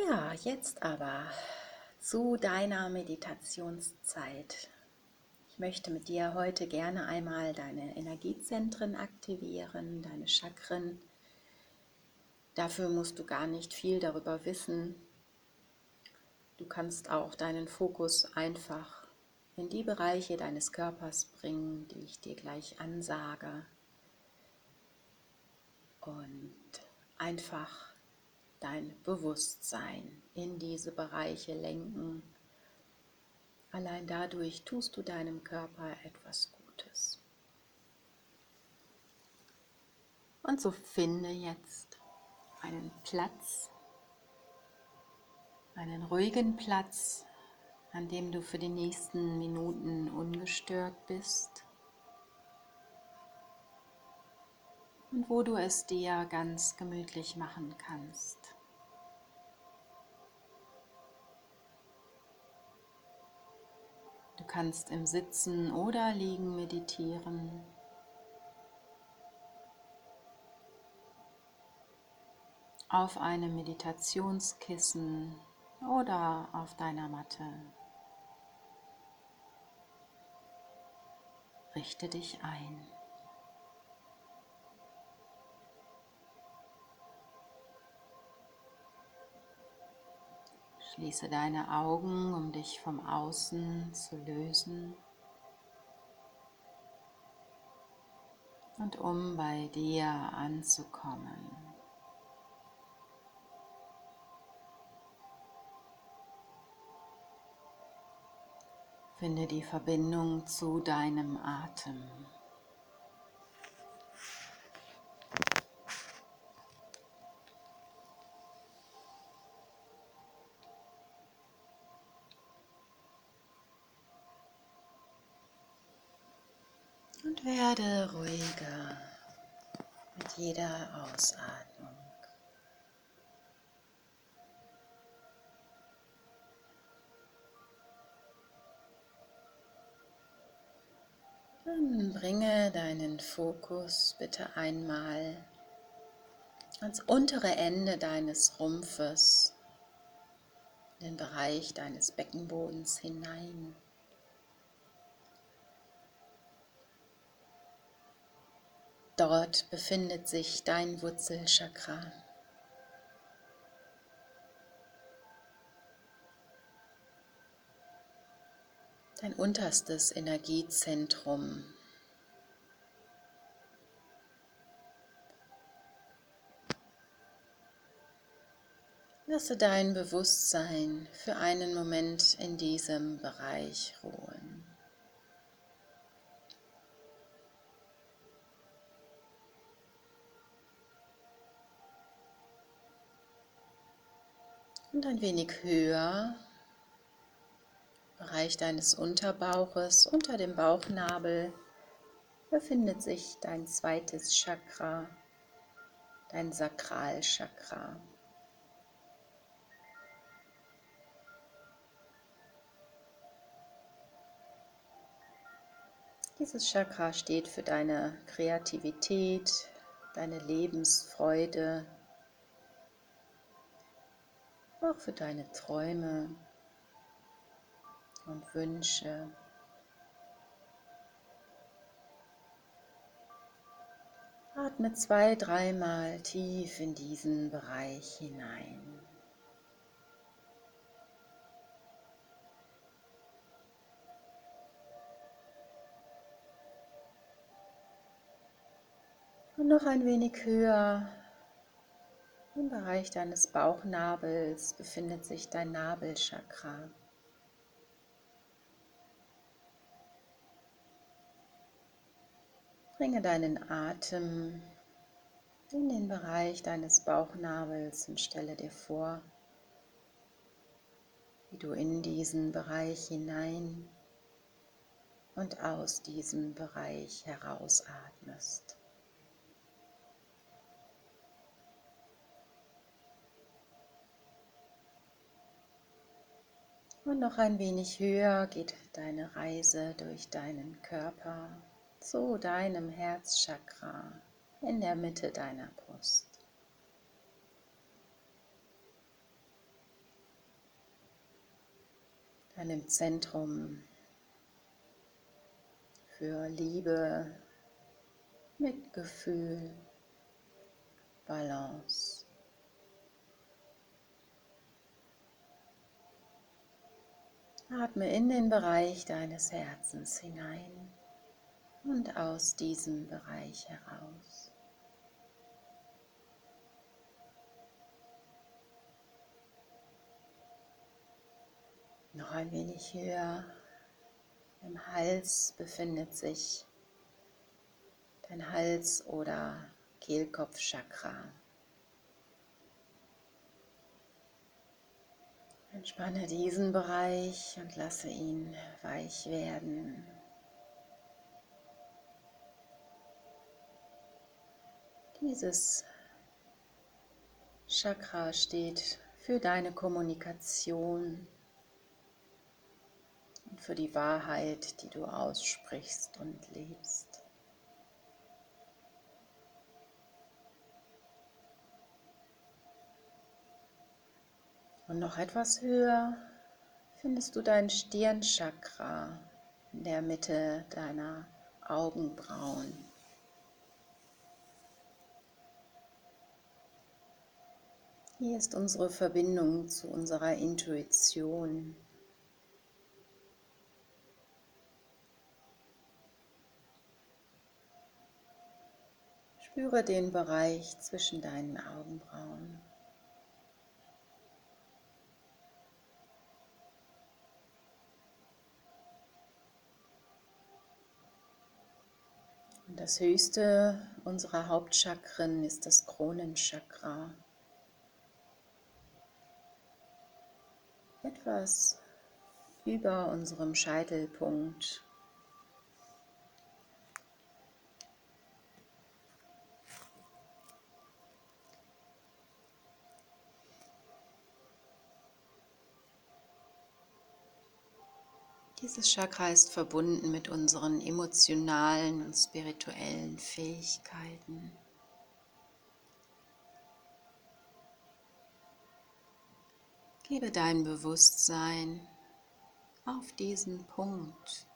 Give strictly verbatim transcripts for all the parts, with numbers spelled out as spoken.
Ja, jetzt aber zu deiner Meditationszeit. Ich möchte mit dir heute gerne einmal deine Energiezentren aktivieren, deine Chakren. Dafür musst du gar nicht viel darüber wissen. Du kannst auch deinen Fokus einfach in die Bereiche deines Körpers bringen, die ich dir gleich ansage. Und einfach dein Bewusstsein in diese Bereiche lenken. Allein dadurch tust du deinem Körper etwas Gutes. Und so finde jetzt einen Platz, einen ruhigen Platz, an dem du für die nächsten Minuten ungestört bist und wo du es dir ganz gemütlich machen kannst. Du kannst im Sitzen oder Liegen meditieren. Auf einem Meditationskissen oder auf deiner Matte. Richte dich ein. Schließe deine Augen, um dich vom Außen zu lösen und um bei dir anzukommen. Finde die Verbindung zu deinem Atem. Und werde ruhiger mit jeder Ausatmung. Dann bringe deinen Fokus bitte einmal ans untere Ende deines Rumpfes, in den Bereich deines Beckenbodens hinein. Dort befindet sich dein Wurzelchakra. Dein unterstes Energiezentrum. Lasse dein Bewusstsein für einen Moment in diesem Bereich ruhen. Und ein wenig höher, im Bereich deines Unterbauches, unter dem Bauchnabel, befindet sich dein zweites Chakra, dein Sakralchakra. Dieses Chakra steht für deine Kreativität, deine Lebensfreude, auch für deine Träume und Wünsche. Atme zwei, dreimal tief in diesen Bereich hinein. Und noch ein wenig höher, im Bereich deines Bauchnabels befindet sich dein Nabelchakra. Bringe deinen Atem in den Bereich deines Bauchnabels und stelle dir vor, wie du in diesen Bereich hinein und aus diesem Bereich herausatmest. Und noch ein wenig höher geht deine Reise durch deinen Körper zu deinem Herzchakra in der Mitte deiner Brust. deinem Zentrum für Liebe, Mitgefühl, Balance. Atme in den Bereich deines Herzens hinein und aus diesem Bereich heraus. Noch ein wenig höher. Im Hals befindet sich dein Hals- oder Kehlkopfchakra. Entspanne diesen Bereich und lasse ihn weich werden. Dieses Chakra steht für deine Kommunikation und für die Wahrheit, die du aussprichst und lebst. Und noch etwas höher findest du dein Stirnchakra in der Mitte deiner Augenbrauen. Hier ist unsere Verbindung zu unserer Intuition. Spüre den Bereich zwischen deinen Augenbrauen. Und das höchste unserer Hauptchakren ist das Kronenchakra. Etwas über unserem Scheitelpunkt. Dieses Chakra ist verbunden mit unseren emotionalen und spirituellen Fähigkeiten. Gebe dein Bewusstsein auf diesen Punkt.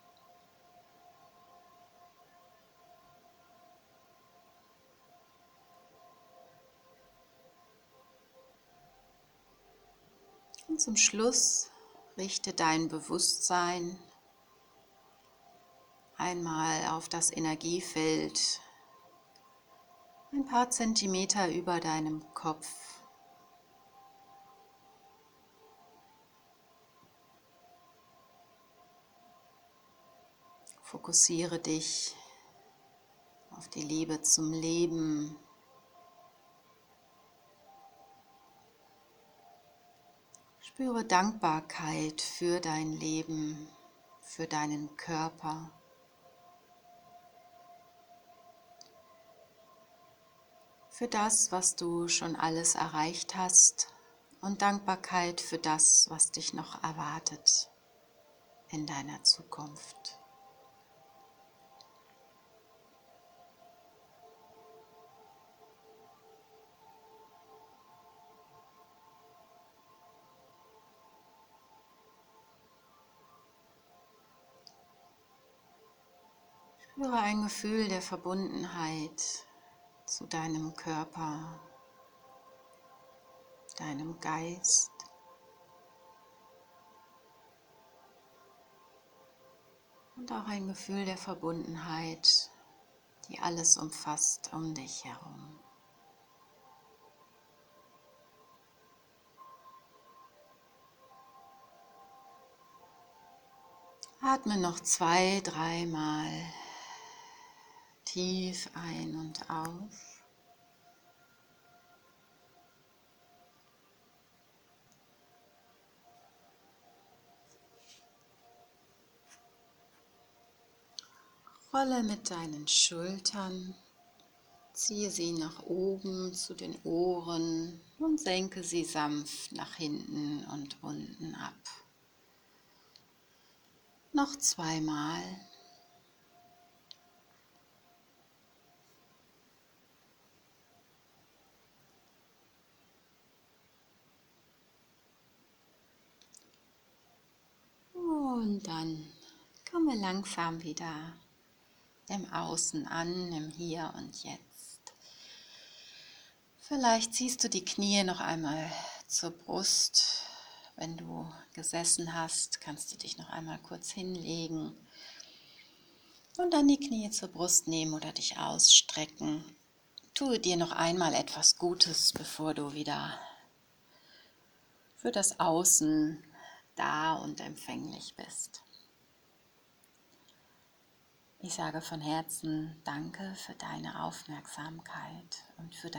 Und zum Schluss richte dein Bewusstsein einmal auf das Energiefeld ein paar Zentimeter über deinem Kopf. Fokussiere dich auf die Liebe zum Leben. Spüre Dankbarkeit für dein Leben, für deinen Körper. Für das, was du schon alles erreicht hast und Dankbarkeit für das, was dich noch erwartet in deiner Zukunft. Spüre ein Gefühl der Verbundenheit zu deinem Körper, deinem Geist. Und auch ein Gefühl der Verbundenheit, die alles umfasst um dich herum. Atme noch zwei, dreimal tief ein und aus. Rolle mit deinen Schultern, ziehe sie nach oben zu den Ohren und senke sie sanft nach hinten und unten ab. Noch zweimal. Und dann komme langsam wieder im Außen an, im Hier und Jetzt. Vielleicht ziehst du die Knie noch einmal zur Brust. Wenn du gesessen hast, kannst du dich noch einmal kurz hinlegen und dann die Knie zur Brust nehmen oder dich ausstrecken. Tue dir noch einmal etwas Gutes, bevor du wieder für das Außen da und empfänglich bist. Ich sage von Herzen Danke für deine Aufmerksamkeit und für dein